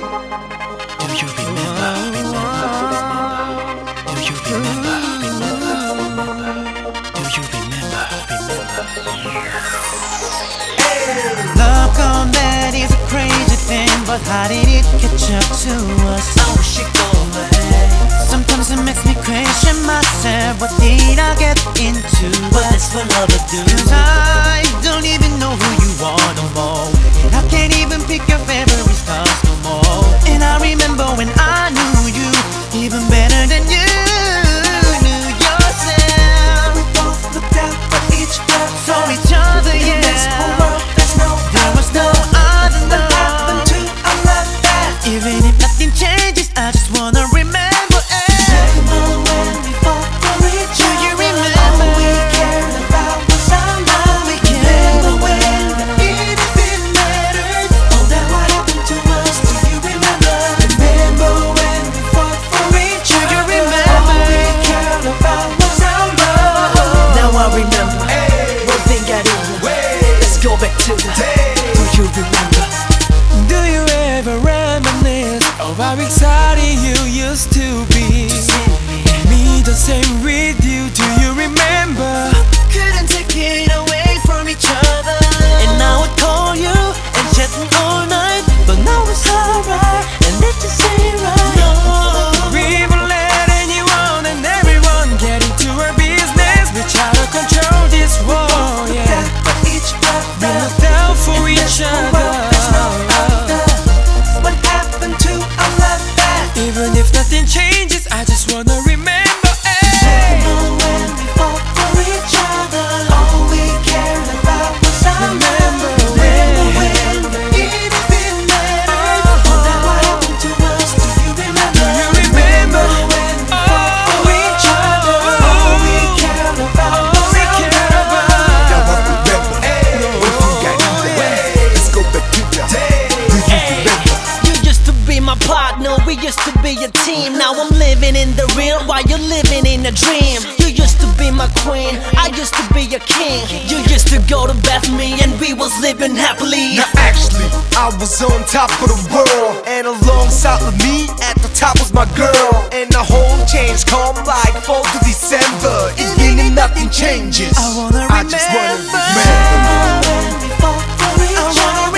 Do you remember? Do you remember? Do you remember? Love gone bad is a crazy thing, but how did it catch up to us? I wish it go away. Sometimes it makes me question myself. What did I get into? But that's what love will do. 'Cause I don't even know who you are no more, and I can't even pick your favorite stars no more. And I remember when I knew you even better than you knew yourself. We both looked out for each other, for each other, yeah. There was no other love. What happened to our love that? Even if nothing changes, I just wanna remember it. Remember when we fought for each other? Do you remember? All we cared about was our love. We cared. Remember when anything mattered? Oh, that what happened to us? Do you remember? Remember when we fought for each Do other? you remember? All we cared about was our love. Now I remember. One thing I didn't. Let's go back to the day. Do you remember? Do you ever reminisce of how exciting you used to be? Me the same with you, do you remember? Couldn't take it away from each other. And now I call you and chat me all night, but now it's alright, and it just ain't right. No. We were letting you on and everyone get into our business. We try to control this war, yeah. For each We other. looked out for each other. What happened to our love that? Even if nothing changes, I just wanna remember. Remember when we fought for each other? All we cared about was our love. Remember when anything mattered? Oh, that what happened to us? Do you remember? You remember? When we fought for each other? All we cared about was we our cared love. Now I remember. One thing I knew that. Let's go back to the day. Do you remember? You used to be my partner, we used to be a team. Now I'm living in the real while you're living in a dream. You used to be my queen, I used to be your king. You used to go to bed with me and we was living happily. Now actually, I was on top of the world, and alongside with me at the top was my girl. And the whole change come like fall to December. Even if nothing changes, I wanna I just wanna remember. remember. When we fought for each I wanna other?